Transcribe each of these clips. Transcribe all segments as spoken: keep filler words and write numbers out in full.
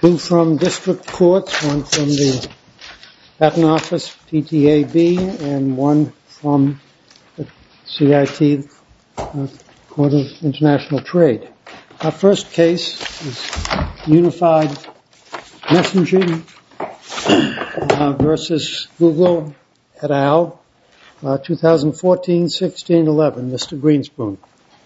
Two from district courts, one from the Patent Office, P T A B, and one from the C I T, uh, Court of International Trade. Our first case is Unified Messaging uh, versus Google et al., uh, twenty fourteen sixteen eleven. Mister Greenspoon.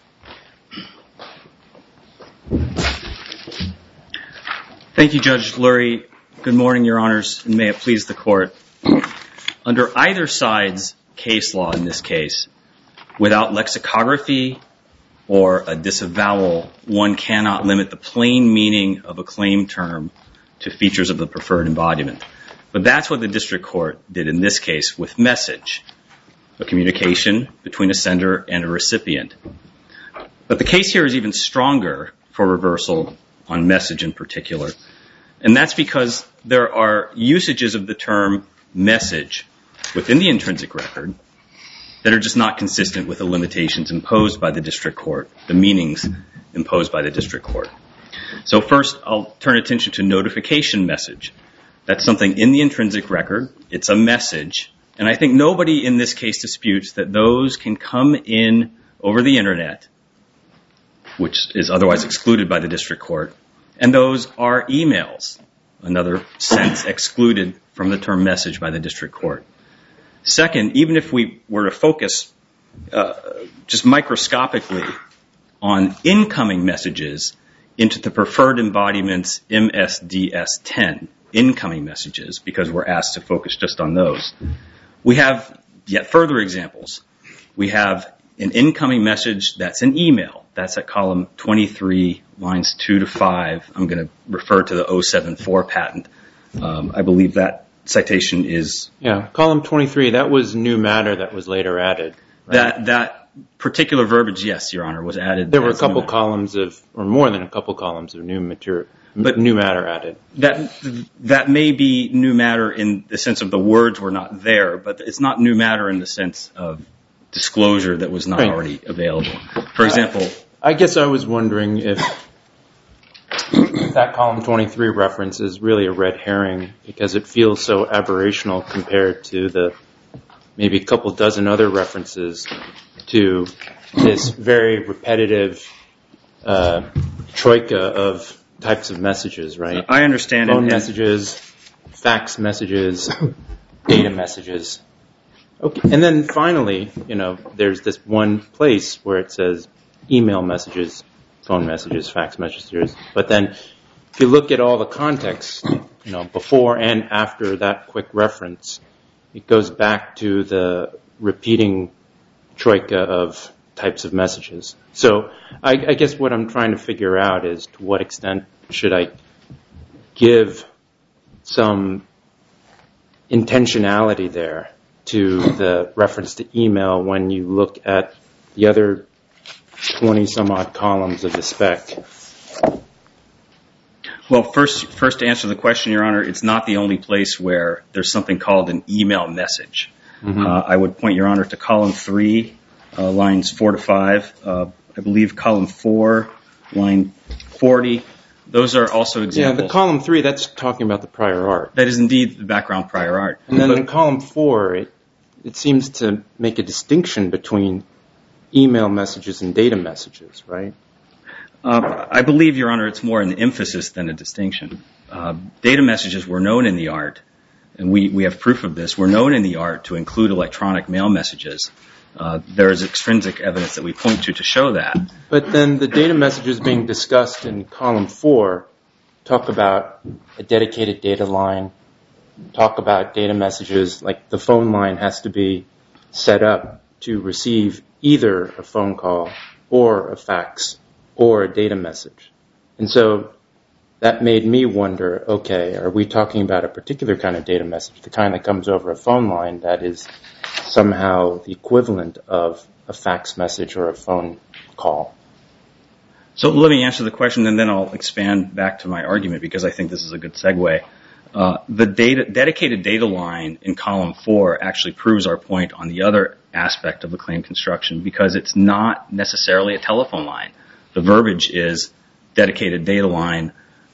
Thank you, Judge Lurie. Good morning, Your Honors, and may it please the Court. Under either side's case law in this case, without lexicography or a disavowal, one cannot limit the plain meaning of a claim term to features of the preferred embodiment. But that's what the district court did in this case with message, a communication between a sender and a recipient. But the case here is even stronger for reversal on message in particular. And that's because there are usages of the term message within the intrinsic record that are just not consistent with the limitations imposed by the district court, the meanings imposed by the district court. So first, I'll turn attention to notification message. That's something in the intrinsic record. It's a message. And I think nobody in this case disputes that those can come in over the Internet, which is otherwise excluded by the district court, and those are emails, another sense excluded from the term message by the district court. Second, even if we were to focus uh, just microscopically on incoming messages into the preferred embodiments M S D S ten, incoming messages, because we're asked to focus just on those, we have yet further examples. We have an incoming message that's an email. That's at column twenty-three, lines two to five. I'm going to refer to the oh seven four patent. Um, I believe that citation is... Yeah, column twenty-three, that was new matter that was later added. Right? That that particular verbiage, yes, Your Honor, was added. There were a couple columns of, or more than a couple columns of new material, but new matter added. That that may be new matter in the sense of the words were not there, but it's not new matter in the sense of disclosure that was not right. already available. For example... Uh, I guess I was wondering if that column twenty-three reference is really a red herring because it feels so aberrational compared to the maybe a couple dozen other references to this very repetitive uh, troika of types of messages, right? I understand. Phone messages, fax messages, data messages. Okay, and then finally, you know, there's this one place where it says email messages, phone messages, fax messages. But then if you look at all the context, you know, before and after that quick reference, it goes back to the repeating troika of types of messages. So I, I guess what I'm trying to figure out is to what extent should I give some intentionality there to the reference to email when you look at the other twenty some odd columns of the spec? Well, first, first to answer the question, Your Honor, it's not the only place where there's something called an email message. Mm-hmm. Uh, I would point, Your Honor, to column three, uh, lines four to five. Uh, I believe column four, line forty. Those are also examples. Yeah, the column three, that's talking about the prior art. That is indeed the background prior art. And then but, in column four, it, it seems to make a distinction between email messages and data messages, right? Uh, I believe, Your Honor, it's more an emphasis than a distinction. Uh, data messages were known in the art, and we, we have proof of this, were known in the art to include electronic mail messages. Uh, there is extrinsic evidence that we point to to show that. But then the data messages being discussed in column four talk about a dedicated data line, talk about data messages, like the phone line has to be set up to receive either a phone call or a fax or a data message. And so that made me wonder, okay, are we talking about a particular kind of data message, the kind that comes over a phone line that is somehow the equivalent of a fax message or a phone call? So let me answer the question, and then I'll expand back to my argument because I think this is a good segue. Uh, the data, dedicated data line in column four actually proves our point on the other aspect of the claim construction because it's not necessarily a telephone line. The verbiage is dedicated data line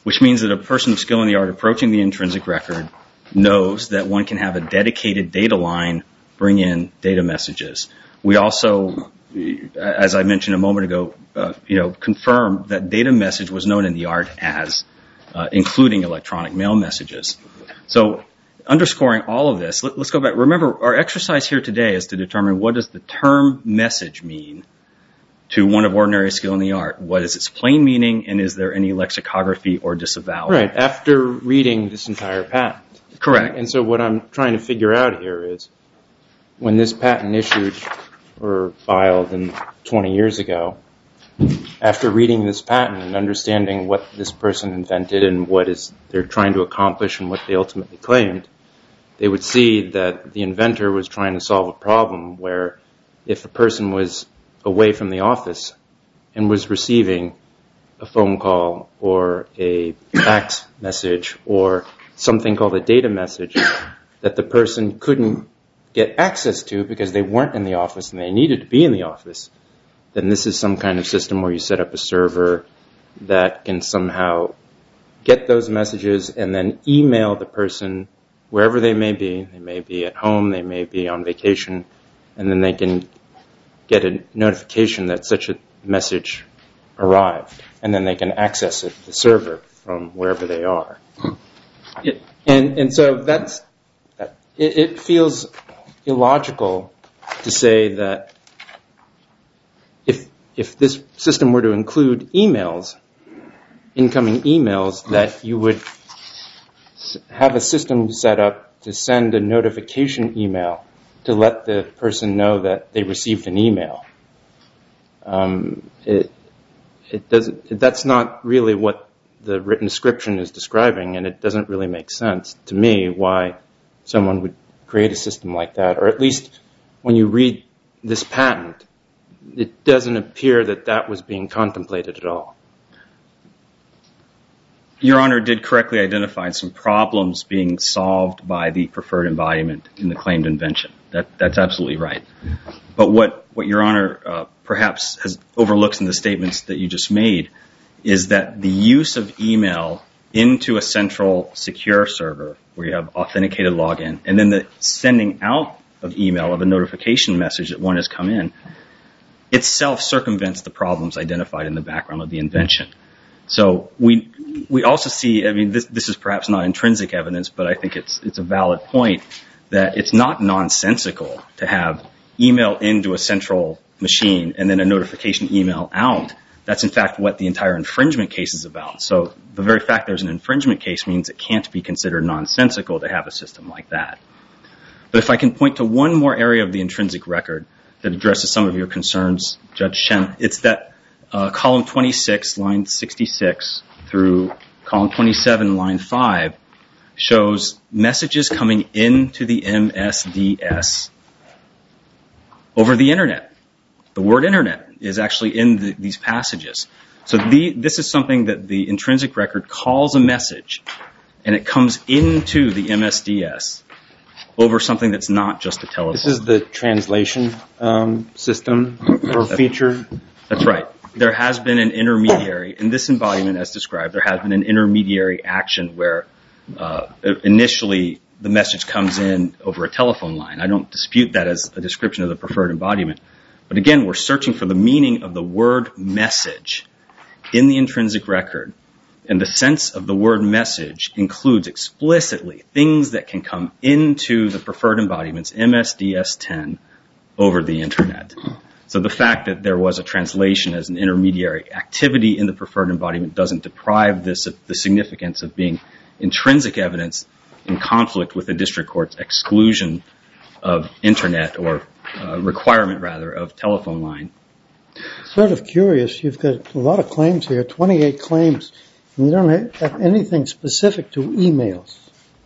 which means that a person of skill in the art approaching the intrinsic record knows that one can have a dedicated data line bring in data messages. We also, as I mentioned a moment ago, uh, you know, confirmed that data message was known in the art as uh, including electronic mail messages. So underscoring all of this, let, let's go back. Remember, our exercise here today is to determine what does the term message mean to one of ordinary skill in the art. What is its plain meaning, and is there any lexicography or disavowal? Right, after reading this entire patent. Correct. And so what I'm trying to figure out here is when this patent issued or filed in twenty years ago, after reading this patent and understanding what this person invented and what is they're trying to accomplish and what they ultimately claimed, they would see that the inventor was trying to solve a problem where if a person was away from the office and was receiving a phone call or a fax message or something called a data message that the person couldn't get access to because they weren't in the office and they needed to be in the office, then this is some kind of system where you set up a server that can somehow get those messages and then email the person wherever they may be. They may be at home, they may be on vacation, and then they can get a notification that such a message arrived, and then they can access it, the server, from wherever they are. Yeah. And and so that's that, it, it feels illogical to say that if if this system were to include emails, incoming emails, that you would have a system set up to send a notification email to let the person know that they received an email. Um, it it doesn't. That's not really what the written description is describing, and it doesn't really make sense to me why someone would create a system like that, or at least when you read this patent, it doesn't appear that that was being contemplated at all. Your Honor did correctly identify some problems being solved by the preferred embodiment in the claimed invention. That, that's absolutely right. But what, what Your Honor uh, perhaps has overlooked in the statements that you just made is that the use of email into a central secure server where you have authenticated login and then the sending out of email of a notification message that one has come in itself circumvents the problems identified in the background of the invention. So we we also see, I mean, this this is perhaps not intrinsic evidence, but I think it's it's a valid point that it's not nonsensical to have email into a central machine and then a notification email out. That's in fact what the entire infringement case is about. So the very fact there's an infringement case means it can't be considered nonsensical to have a system like that. But if I can point to one more area of the intrinsic record that addresses some of your concerns, Judge Chen, it's that Uh, column twenty-six, line sixty-six, through column twenty-seven, line five, shows messages coming into the M S D S over the Internet. The word Internet is actually in the, these passages. So the, this is something that the intrinsic record calls a message, and it comes into the M S D S over something that's not just a telephone. This is the translation um, system or feature? That's right. There has been an intermediary, in this embodiment as described, there has been an intermediary action where uh, initially the message comes in over a telephone line. I don't dispute that as a description of the preferred embodiment. But again, we're searching for the meaning of the word message in the intrinsic record. And the sense of the word message includes explicitly things that can come into the preferred embodiment's M S D S ten over the Internet. So the fact that there was a translation as an intermediary activity in the preferred embodiment doesn't deprive this of the significance of being intrinsic evidence in conflict with the district court's exclusion of Internet or uh, requirement, rather, of telephone line. Sort of curious, you've got a lot of claims here, twenty-eight claims, and you don't have anything specific to emails.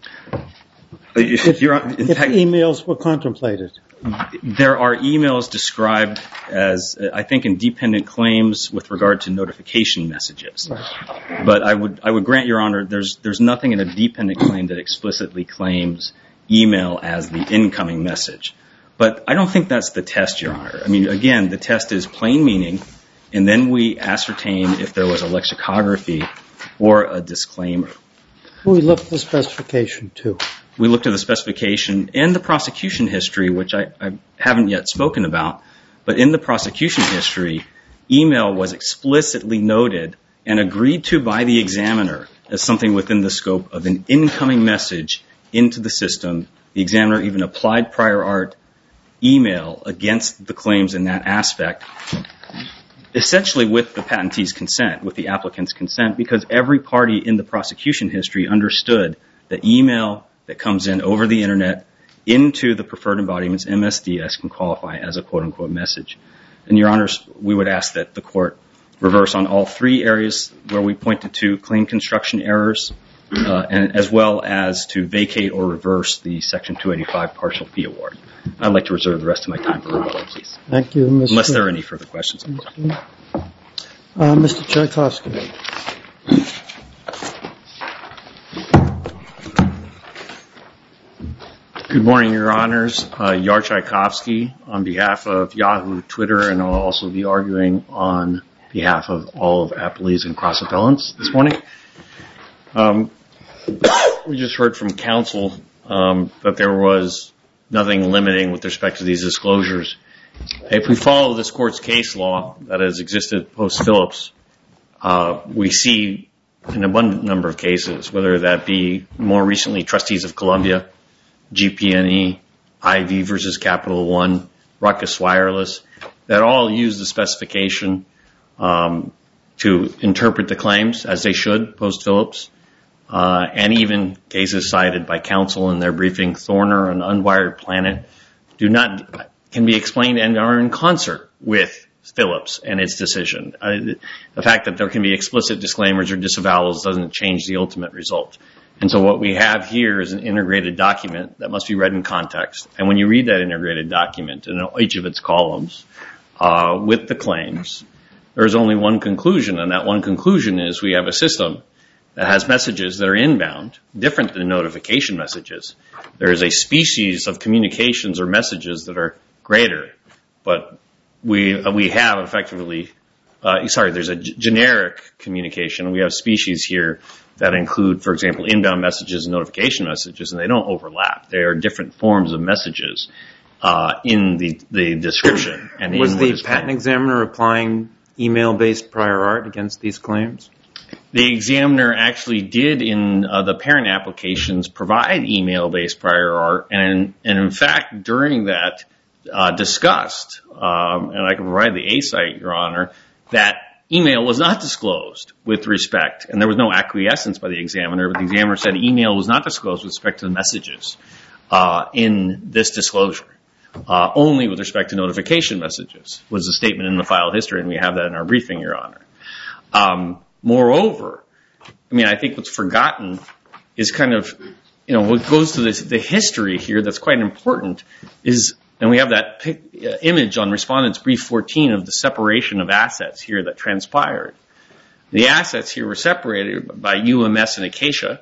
If, if, you're, in if fact, emails were contemplated. There are emails described as, I think, in dependent claims with regard to notification messages. Right. But I would I would grant, Your Honor, there's there's nothing in a dependent claim that explicitly claims email as the incoming message. But I don't think that's the test, Your Honor. I mean, again, the test is plain meaning, and then we ascertain if there was a lexicography or a disclaimer. We looked at the specification, too. We looked at the specification and the prosecution history, which I, I haven't yet spoken about. But in the prosecution history, email was explicitly noted and agreed to by the examiner as something within the scope of an incoming message into the system. The examiner even applied prior art email against the claims in that aspect, essentially with the patentee's consent, with the applicant's consent, because every party in the prosecution history understood that email that comes in over the Internet into the preferred embodiments, M S D S, can qualify as a quote-unquote message. And, Your Honors, we would ask that the Court reverse on all three areas where we pointed to claim construction errors, uh, and as well as to vacate or reverse the Section two eighty-five partial fee award. I'd like to reserve the rest of my time for rebuttal, please. Thank you, Mister Unless there are any further questions. Uh, Mister Tchaikovsky. Good morning, Your Honors. Uh, Yar Tchaikovsky on behalf of Yahoo, Twitter, and I'll also be arguing on behalf of all of Applees and cross appellants this morning. Um, we just heard from counsel um, that there was nothing limiting with respect to these disclosures. If we follow this Court's case law that has existed post-Phillips, uh, we see an abundant number of cases, whether that be more recently Trustees of Columbia, G P N E, I V versus Capital One, Ruckus Wireless, that all use the specification um, to interpret the claims as they should post-Phillips, uh, and even cases cited by counsel in their briefing, Thorner and Unwired Planet, do not can be explained and are in concert with Phillips and its decision. Uh, the fact that there can be explicit disclaimers or disavowals doesn't change the ultimate result. And so what we have here is an integrated document that must be read in context. And when you read that integrated document in each of its columns uh, with the claims, there is only one conclusion, and that one conclusion is we have a system that has messages that are inbound, different than notification messages. There is a species of communications or messages that are greater, but we uh, we have effectively, uh, sorry, there's a g- generic communication. We have species here that include, for example, inbound messages and notification messages, and they don't overlap. They are different forms of messages uh, in the, the description. And was in the patent examiner applying email-based prior art against these claims? The examiner actually did in uh, the parent applications provide email-based prior art, and, and in fact, during that uh, discussed, um, and I can provide the A site, Your Honor, that email was not disclosed with respect, and there was no acquiescence by the examiner, but the examiner said email was not disclosed with respect to the messages uh, in this disclosure. Uh, only with respect to notification messages was the statement in the file history, and we have that in our briefing, Your Honor. Um, moreover, I mean, I think what's forgotten is kind of, you know, what goes to this, the history here that's quite important is, and we have that pic, uh, image on Respondent's Brief fourteen of the separation of assets here that transpired. The assets here were separated by U M S and Acacia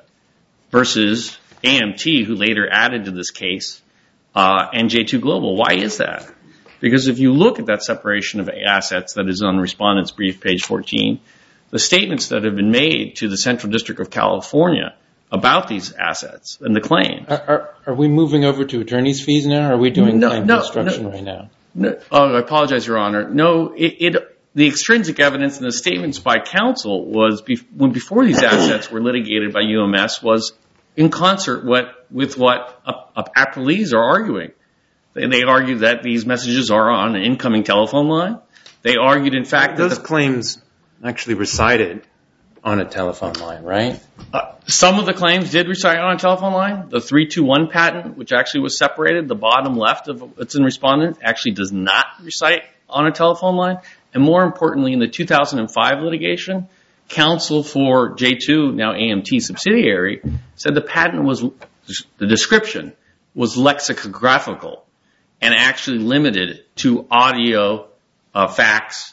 versus A M T, who later added to this case, uh, and J two Global. Why is that? Because if you look at that separation of assets that is on Respondent's Brief, page fourteen, the statements that have been made to the Central District of California about these assets and the claims. Are, are, are we moving over to attorney's fees now, or are we doing no, claim no, construction no, right now? No, oh, I apologize, Your Honor. No, it, it the extrinsic evidence and the statements by counsel was be, when before these assets were litigated by U M S was in concert what, with what uh, uh, appellees are arguing. They, they argued that these messages are on an incoming telephone line. They argued, in fact, those that the, claims actually recited on a telephone line, right? Uh, some of the claims did recite on a telephone line. The three two one patent, which actually was separated, the bottom left of it's in Respondent, actually does not recite on a telephone line. And more importantly, in the two thousand five litigation, counsel for J two, now A M T subsidiary, said the patent was, the description was lexicographical and actually limited to audio, uh, fax,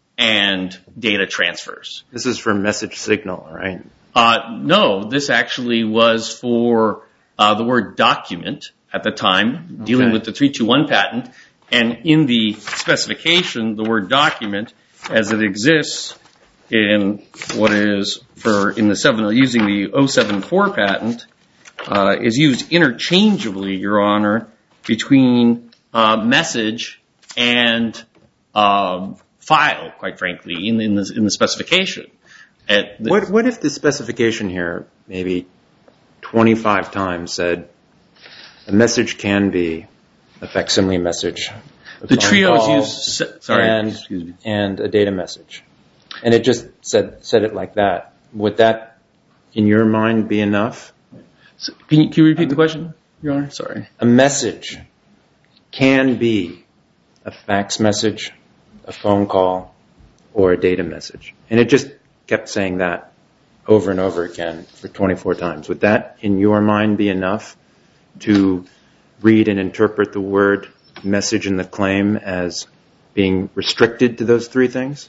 and data transfers. This is for message signal, right? Uh, no, this actually was for uh, the word document at the time, okay, dealing with the three two one patent. And in the specification, the word document, as it exists in what is for in the seven using the oh seven four patent uh, is used interchangeably, Your Honor, between uh, message and um, file. Quite frankly, in in the, in the specification. At the, what what if the specification here maybe twenty-five times said a message can be a facsimile message, the trio is used. Sorry, and, excuse me. and a data message, and it just said said it like that. Would that, in your mind, be enough? So, can, you, can you repeat the question, Your Honor? Sorry. A message can be a fax message, a phone call, or a data message, and it just kept saying that over and over again for twenty-four times. Would that, in your mind, be enough to read and interpret the word message in the claim as being restricted to those three things?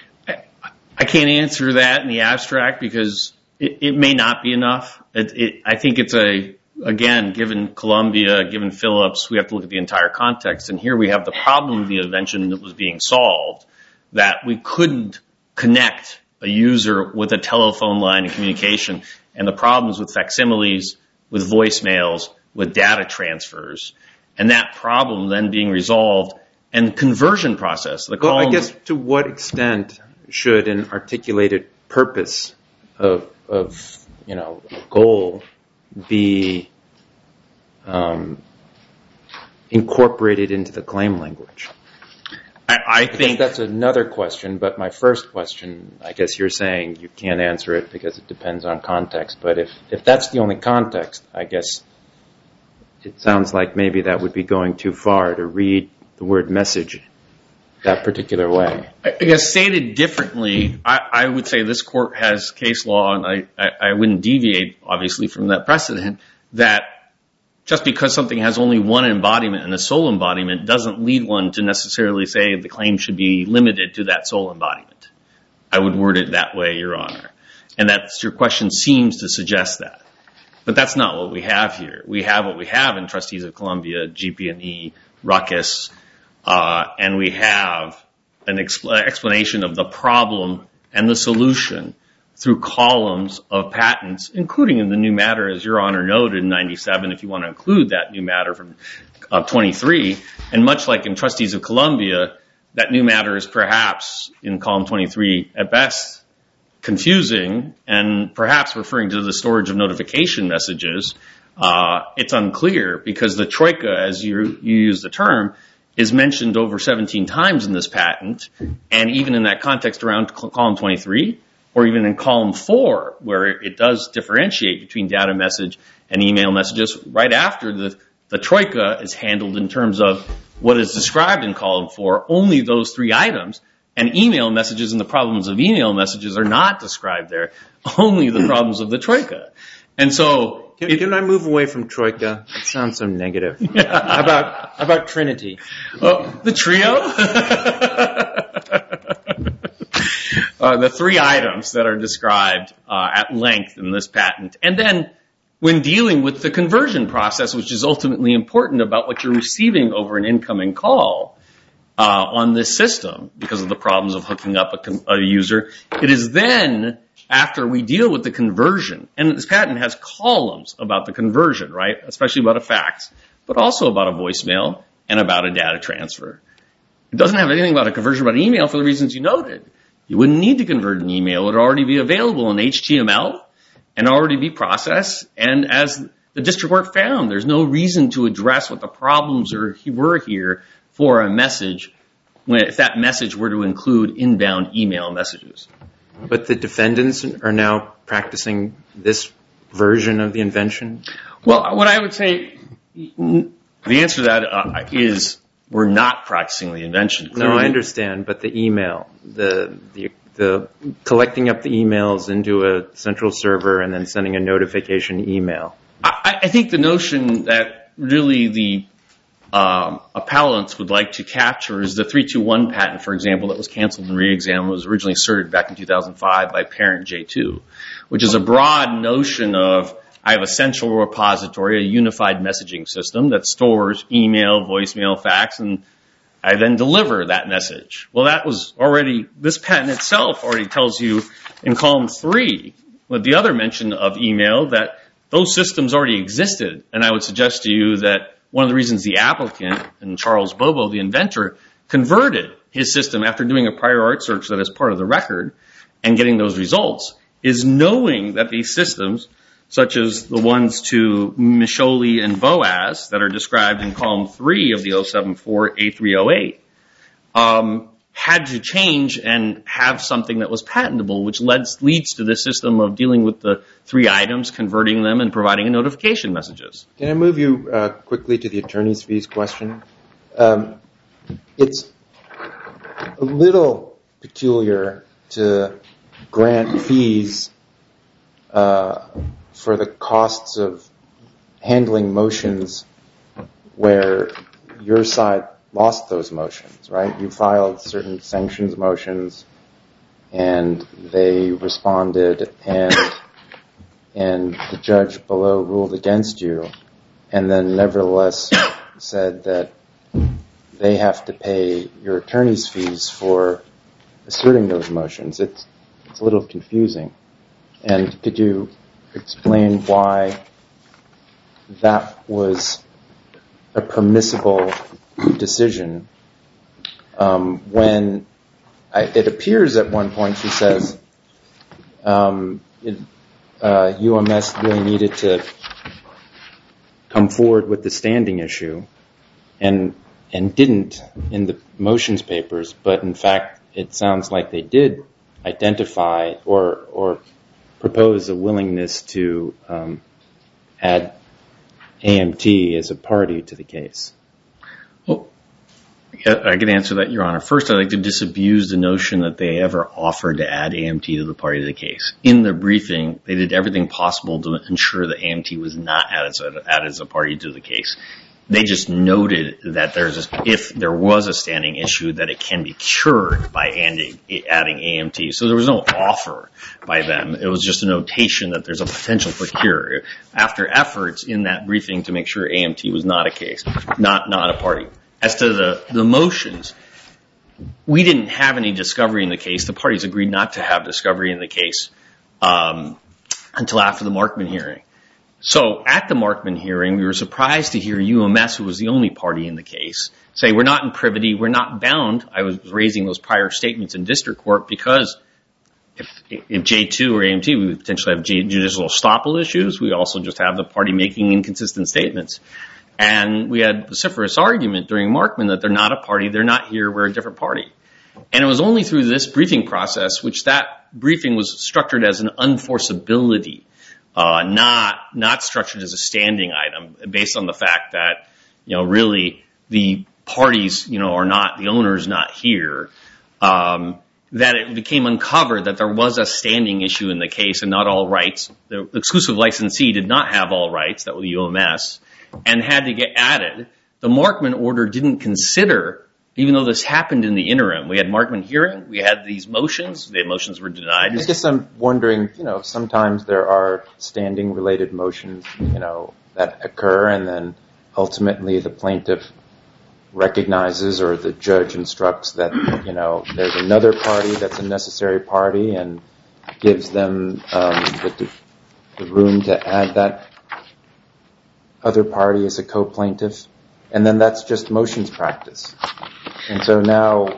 I can't answer that in the abstract because it, it may not be enough. It, it, I think it's a, again, given Columbia, given Phillips, we have to look at the entire context. And here we have the problem of the invention that was being solved, that we couldn't connect a user with a telephone line and communication, and the problems with facsimiles, with voicemails, with data transfers, and that problem then being resolved, and conversion process. The well, I guess to what extent should an articulated purpose of, of you know, a goal be um, incorporated into the claim language? I, I think that's another question, but my first question, I guess you're saying you can't answer it because it depends on context. But if, if that's the only context, I guess it sounds like maybe that would be going too far to read the word message that particular way. I guess stated differently, I, I would say this court has case law, and I, I, I wouldn't deviate, obviously, from that precedent, that just because something has only one embodiment and a sole embodiment doesn't lead one to necessarily say the claim should be limited to that sole embodiment. I would word it that way, Your Honor. And that's, your question seems to suggest that. But that's not what we have here. We have what we have in Trustees of Columbia, G P and E, Ruckus, uh, and we have an expl- explanation of the problem and the solution through columns of patents, including in the new matter, as Your Honor noted in ninety-seven, if you want to include that new matter from uh, twenty-three. And much like in Trustees of Columbia, that new matter is perhaps in column twenty-three at best confusing and perhaps referring to the storage of notification messages. Uh, it's unclear because the troika, as you, you use the term, is mentioned over seventeen times in this patent. And even in that context around column twenty-three, or even in column four, where it does differentiate between data message and email messages, right after the, the troika is handled in terms of what is described in column four, only those three items, and email messages and the problems of email messages are not described there, only the problems of the troika. And so... Can, it, can I move away from troika? It sounds so negative. How about, how about Trinity? Oh, the trio? Uh, the three items that are described uh, at length in this patent. And then when dealing with the conversion process, which is ultimately important about what you're receiving over an incoming call uh, on this system because of the problems of hooking up a, con- a user, it is then after we deal with the conversion, and this patent has columns about the conversion, right, especially about a fax, but also about a voicemail and about a data transfer. It doesn't have anything about a conversion about email for the reasons you noted. You wouldn't need to convert an email. It would already be available in H T M L and already be processed. And as the district court found, there's no reason to address what the problems are, were here for a message when, if that message were to include inbound email messages. But the defendants are now practicing this version of the invention? Well, what I would say, the answer to that uh, is we're not practicing the invention. Clearly. No, I understand, but the email, the, the the collecting up the emails into a central server and then sending a notification email. I, I think the notion that really the um, appellants would like to capture is the three two one patent, for example, that was canceled and re-examined, was originally asserted back in two thousand five by Parent J two, which is a broad notion of I have a central repository, a unified messaging system that stores email, voicemail, fax, and I then deliver that message. Well, that was already, this patent itself already tells you in column three, with the other mention of email, that those systems already existed. And I would suggest to you that one of the reasons the applicant, and Charles Bobo, the inventor, converted his system after doing a prior art search that is part of the record and getting those results, is knowing that these systems, such as the ones to Micholi and Boas that are described in column three of the oh seven four A three oh eight, um, had to change and have something that was patentable, which leads, leads to the system of dealing with the three items, converting them, and providing notification messages. Can I move you uh, quickly to the attorney's fees question? Um, it's a little peculiar to grant fees uh, for the costs of handling motions where your side lost those motions, right? You filed certain sanctions motions and they responded, and and the judge below ruled against you, and then nevertheless said that they have to pay your attorney's fees for asserting those motions. It's, it's a little confusing. And could you explain why that was a permissible decision um, when I, it appears at one point she says um, it, uh, U M S really needed to come forward with the standing issue and and didn't in the motions papers, but in fact it sounds like they did identify or or propose a willingness to um, add A M T as a party to the case. Well, I can answer that, Your Honor. First, I'd like to disabuse the notion that they ever offered to add A M T to the party to the case. In their briefing, they did everything possible to ensure that A M T was not added as a, added as a party to the case. They just noted that there's a, if there was a standing issue, that it can be cured by adding, adding A M T. So there was no offer by them. It was just a notation that there's a potential for cure after efforts in that briefing to make sure A M T was not a case, not not a party. As to the, the motions, we didn't have any discovery in the case. The parties agreed not to have discovery in the case um, until after the Markman hearing. So at the Markman hearing, we were surprised to hear U M S, who was the only party in the case, say we're not in privity, we're not bound. I was raising those prior statements in district court because if, if J two or A M T, we would potentially have judicial estoppel issues. We also just have the party making inconsistent statements. And we had vociferous argument during Markman that they're not a party, they're not here, we're a different party. And it was only through this briefing process, which that briefing was structured as an unforceability, uh, not not structured as a standing item, based on the fact that, you know, really the parties, you know, are not, the owner's not here, um, that it became uncovered that there was a standing issue in the case and not all rights. The exclusive licensee did not have all rights, that was the U M S, and had to get added. The Markman order didn't consider, even though this happened in the interim. We had Markman hearing, we had these motions, the motions were denied. I guess I'm wondering, you know, sometimes there are standing related motions, you know, that occur, and then ultimately the plaintiff recognizes or the judge instructs that, you know, there's another party that's a necessary party and gives them um, the, the room to add that other party as a co-plaintiff, and then that's just motions practice. And so now,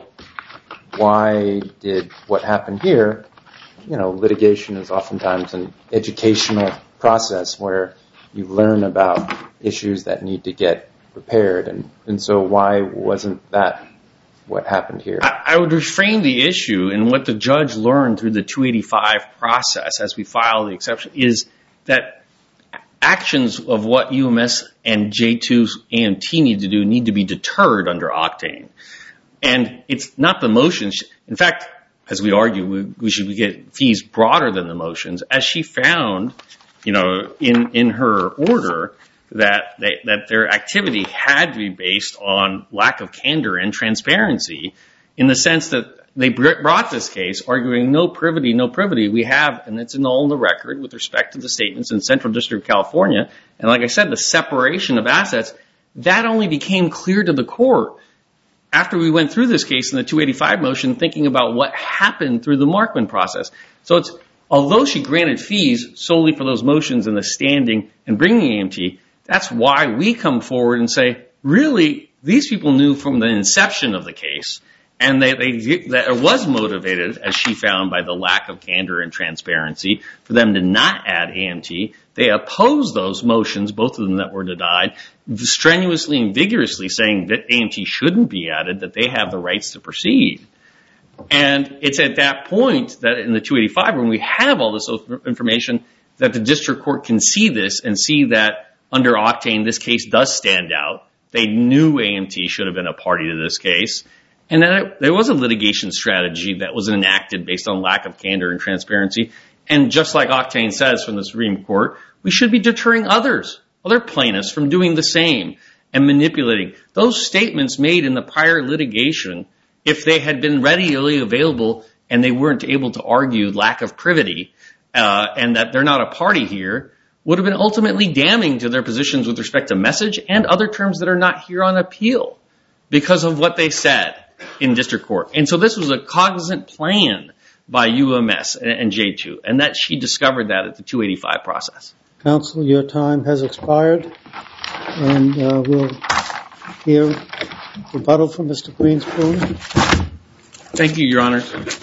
why did what happened here, you know, litigation is oftentimes an educational process where you learn about issues that need to get repaired, and, and so why wasn't that what happened here? I, I would reframe the issue, and what the judge learned through the two eighty-five process as we file the exception is that actions of what U M S and J two's A M T need to do need to be deterred under Octane. And it's not the motions. In fact, as we argue, we, we should get fees broader than the motions. As she found, you know, in, in her order, that they, that their activity had to be based on lack of candor and transparency, in the sense that they brought this case arguing no privity, no privity. We have, and it's in all in the record with respect to the statements in Central District of California. And like I said, the separation of assets, that only became clear to the court after we went through this case in the two eighty-five motion, thinking about what happened through the Markman process. So it's, although she granted fees solely for those motions and the standing and bringing A M T, that's why we come forward and say, really, these people knew from the inception of the case, and they, they, that it was motivated, as she found, by the lack of candor and transparency for them to not add A M T. They opposed those motions, both of them that were denied, strenuously and vigorously saying that A M T shouldn't be added, that they have the rights to proceed. And it's at that point that in the two eighty-five, when we have all this information, that the district court can see this and see that under Octane, this case does stand out. They knew A M T should have been a party to this case. And then it, there was a litigation strategy that was enacted based on lack of candor and transparency. And just like Octane says from the Supreme Court, we should be deterring others, other plaintiffs, from doing the same and manipulating. Those statements made in the prior litigation, if they had been readily available and they weren't able to argue lack of privity uh, and that they're not a party here, would have been ultimately damning to their positions with respect to message and other terms that are not here on appeal because of what they said in district court. And so this was a cognizant plan by U M S and J two, and that she discovered that at the two eighty-five process. Counsel, your time has expired, and uh, we'll hear rebuttal from Mister Greenspoon. Thank you, Your Honor.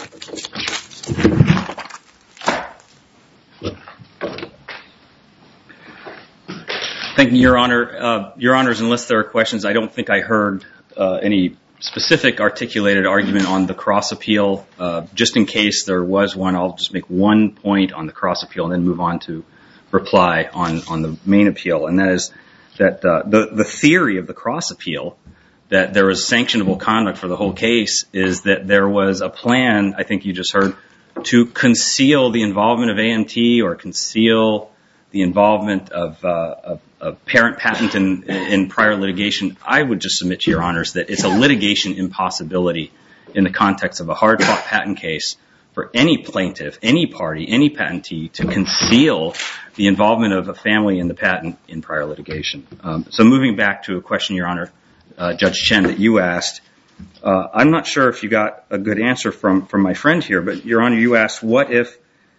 Thank you, Your Honor. Uh, Your Honors, unless there are questions, I don't think I heard uh, any specific articulated argument on the cross appeal. Uh, just in case there was one, I'll just make one point on the cross appeal and then move on to reply on, on the main appeal. And that is that uh, the, the theory of the cross appeal, that there was sanctionable conduct for the whole case, is that there was a plan, I think you just heard, to conceal the involvement of A M T or conceal the involvement of, uh, of, of parent patent in, in prior litigation. I would just submit to Your Honors that it's a litigation impossibility in the context of a hard-fought patent case for any plaintiff, any party, any patentee to conceal the involvement of a family in the patent in prior litigation. Um, so moving back to a question, Your Honor, uh, Judge Chen, that you asked, uh, I'm not sure if you got a good answer from, from my friend here, but Your Honor, you asked, what if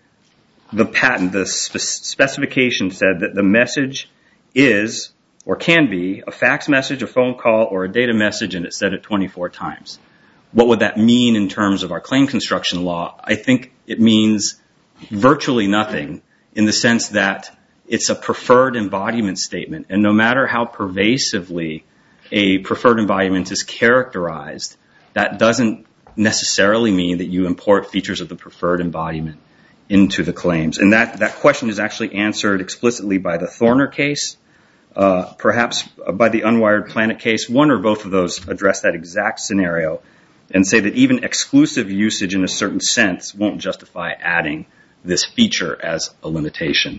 the patent, the spe- specification said that the message is or can be a fax message, a phone call, or a data message, and it said it twenty-four times. What would that mean in terms of our claim construction law? I think it means virtually nothing in the sense that it's a preferred embodiment statement, and no matter how pervasively a preferred embodiment is characterized, that doesn't necessarily mean that you import features of the preferred embodiment into the claims. And that, that question is actually answered explicitly by the Thorner case, uh, perhaps by the Unwired Planet case. One or both of those address that exact scenario and say that even exclusive usage in a certain sense won't justify adding this feature as a limitation.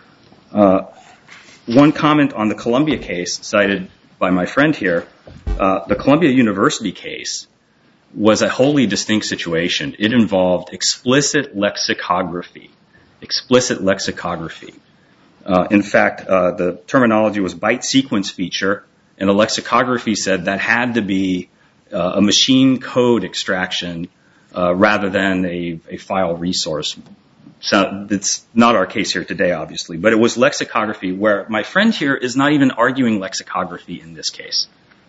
Uh, one comment on the Columbia case cited by my friend here, uh, the Columbia University case was a wholly distinct situation. It involved explicit lexicography, explicit lexicography. Uh, in fact, uh, the terminology was byte sequence feature, and the lexicography said that had to be uh, a machine code extraction uh, rather than a, a file resource. So it's not our case here today, obviously, but it was lexicography, where my friend here is not even arguing lexicography in this case.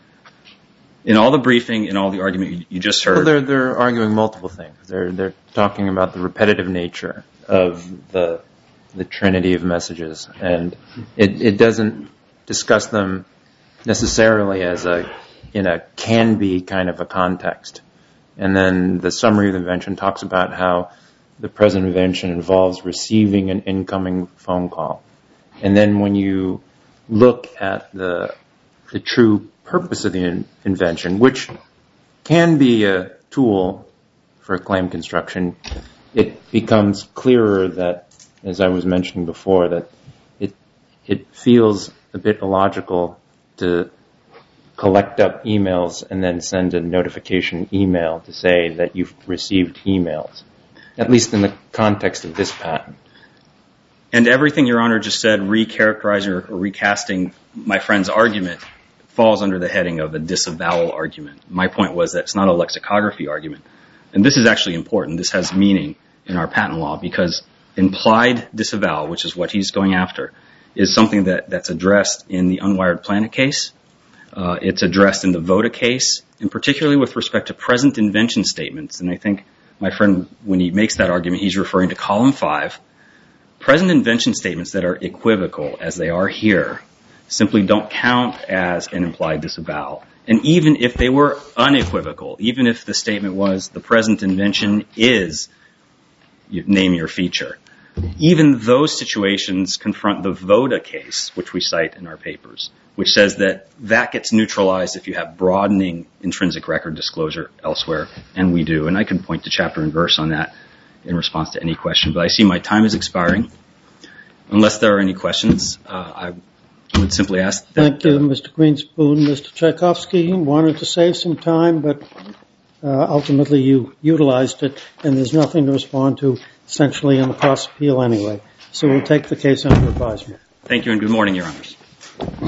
In all the briefing, in all the argument you, you just heard. Well, they're, they're arguing multiple things. They're, they're talking about the repetitive nature of the, the trinity of messages. And it, it doesn't discuss them necessarily as a, in a can-be kind of a context. And then the summary of the invention talks about how the present invention involves receiving an incoming phone call. And then when you look at the, the true purpose of the in- invention, which can be a tool for claim construction, it becomes clearer that, as I was mentioning before, that it it feels a bit illogical to collect up emails and then send a notification email to say that you've received emails, at least in the context of this patent. And everything Your Honor just said, recharacterizing or recasting my friend's argument, falls under the heading of a disavowal argument. My point was that it's not a lexicography argument. And this is actually important. This has meaning in our patent law because implied disavowal, which is what he's going after, is something that, that's addressed in the Unwired Planet case. Uh, it's addressed in the VOTA case, and particularly with respect to present invention statements. And I think my friend, when he makes that argument, he's referring to column five. Present invention statements that are equivocal, as they are here, simply don't count as an implied disavowal. And even if they were unequivocal, even if the statement was the present invention is, you name your feature, even those situations confront the VOTA case, which we cite in our papers, which says that that gets neutralized if you have broadening intrinsic record disclosure elsewhere, and we do. And I can point to chapter and verse on that in response to any question. But I see my time is expiring. Unless there are any questions, uh, I would simply ask that... Thank you, Mister Greenspoon. Mister Tchaikovsky wanted to save some time, but uh, ultimately you utilized it, and there's nothing to respond to essentially in the cross appeal anyway. So we'll take the case under advisement. Thank you, and good morning, Your Honors.